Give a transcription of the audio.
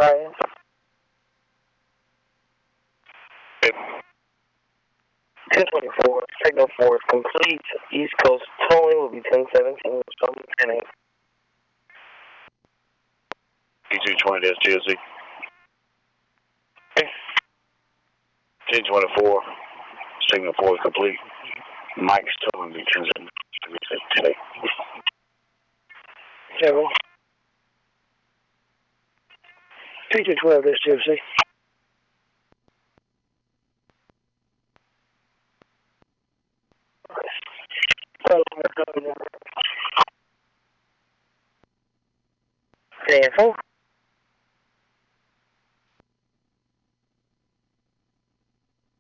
Brian. 1024, signal 4 is complete. East Coast tolling will be 1017 from 10 8. E220, that's GSC. 1024, signal 4 is complete. Mike's tolling be 10 8. Several. 3212, that's GFC. Info.